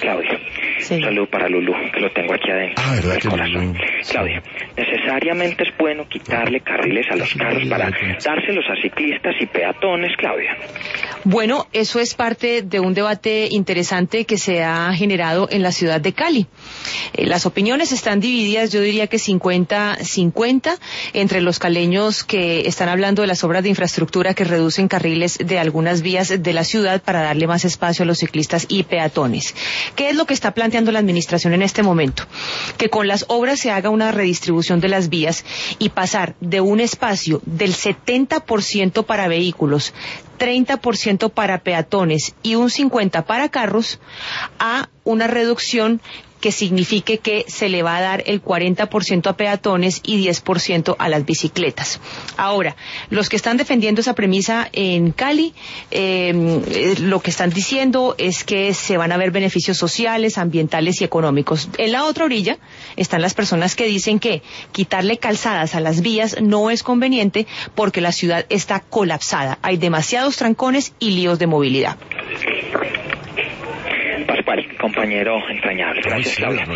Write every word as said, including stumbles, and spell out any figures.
Claudia, Sí. un saludo para Lulú, que lo tengo aquí adentro Ah, ¿verdad del que corazón. Lulú? Sí. Claudia, necesariamente es bueno quitarle carriles a los carros para dárselos a ciclistas y peatones, Claudia. Bueno, eso es parte de un debate interesante que se ha generado en la ciudad de Cali. Eh, las opiniones están divididas, yo diría que cincuenta cincuenta, entre los caleños que están hablando de las obras de infraestructura que reducen carriles de algunas vías de la ciudad para darle más espacio a los ciclistas y peatones. ¿Qué es lo que está planteando la administración en este momento? Que con las obras se haga una redistribución de las vías y pasar de un espacio del setenta por ciento para vehículos, treinta por ciento para peatones y un cincuenta por ciento para carros, a una reducción que signifique que se le va a dar el cuarenta por ciento a peatones y diez por ciento a las bicicletas. Ahora, los que están defendiendo esa premisa en Cali, eh, lo que están diciendo es que se van a ver beneficios sociales, ambientales y económicos. En la otra orilla están las personas que dicen que quitarle calzadas a las vías no es conveniente porque la ciudad está colapsada. Hay demasiados trancones y líos de movilidad. Pascual, compañero entrañable. Gracias, Claudia.